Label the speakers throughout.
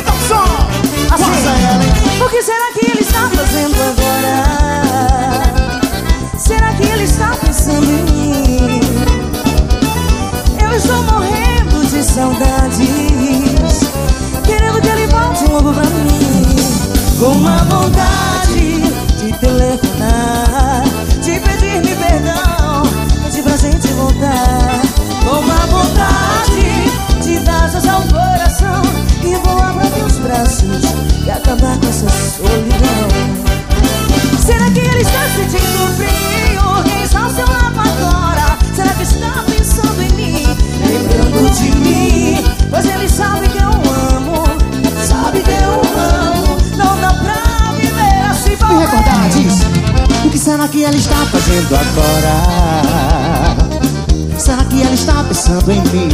Speaker 1: dá um som.
Speaker 2: Assim, o que será que ele está fazendo agora? Será que ele está pensando em mim? Eu estou morrendo de saudades, querendo que ele volte logo pra mim. Com uma vontade de telefonar, de pedir-me perdão, pedir pra gente voltar. Com uma vontade de dar asas ao coração e voar pra teus braços e acabar com essa solidão. Será que ele está sentindo frio? Quem está ao seu lado agora? Será que está pensando em mim, lembrando de mim? Pois ele sabe que eu amo, sabe que eu amo. Não dá pra viver assim.
Speaker 1: Me recordar disso. O que será que ela está fazendo agora? Será que ela está pensando em mim?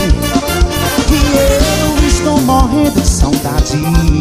Speaker 1: Que eu estou morrendo de saudades,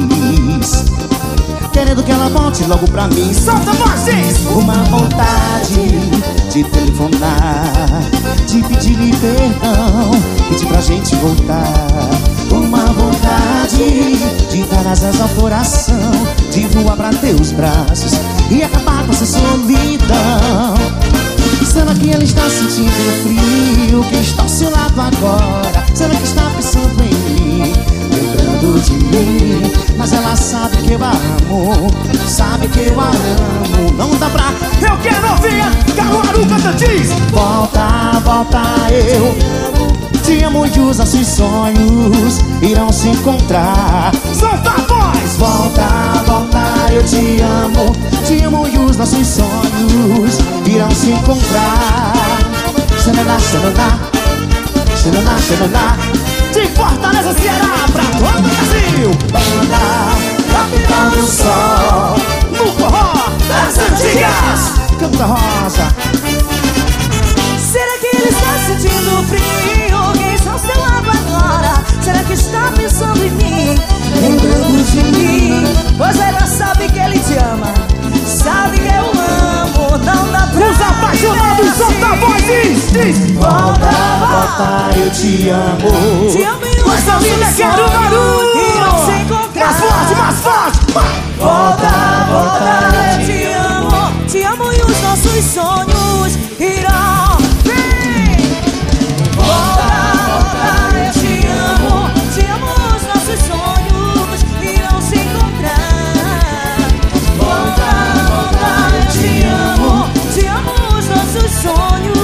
Speaker 1: querendo que ela volte logo pra mim. Solta vocês! Uma vontade de telefonar, de pedir-lhe perdão, pedir pra gente voltar. Uma vontade de dar asas ao coração, de voar pra teus braços e acabar com essa solidão. Será que ela está sentindo frio? Quem está ao seu lado agora? Será que está pensando em mim, lembrando de mim? Mas ela sabe que eu amo, sabe que eu amo. Não dá pra... Eu quero ouvir Caruaru Cantantins. Volta, volta, eu te amo e os nossos sonhos irão se encontrar. Solta a voz! Volta, volta, eu te amo e os nossos sonhos irão se encontrar. Xananá, xananá, xananá, xananá. De Fortaleza, Ceará, pra todo o Brasil. Banda Capitão do Sol, no forró das antigas. Campo da Rosa.
Speaker 2: Será que ele está sentindo frio? Quem está ao seu lado agora? Será que está pensando em mim, lembrando de mim? Pois ela sabe que ele te ama, sabe que eu amo. Não dá pra...
Speaker 1: Os apaixonados, solta a voz, diz.
Speaker 2: Volta,
Speaker 1: Volta, eu te amo.
Speaker 2: te amo e
Speaker 1: Mas família quero barulho.
Speaker 2: irão se encontrar.
Speaker 1: Mais forte, mais forte.
Speaker 2: Volta, volta, eu te amo e os nossos sonhos irão. Vem! Volta, volta, eu te amo, os nossos sonhos irão se encontrar. Volta, volta, eu te amo, os nossos sonhos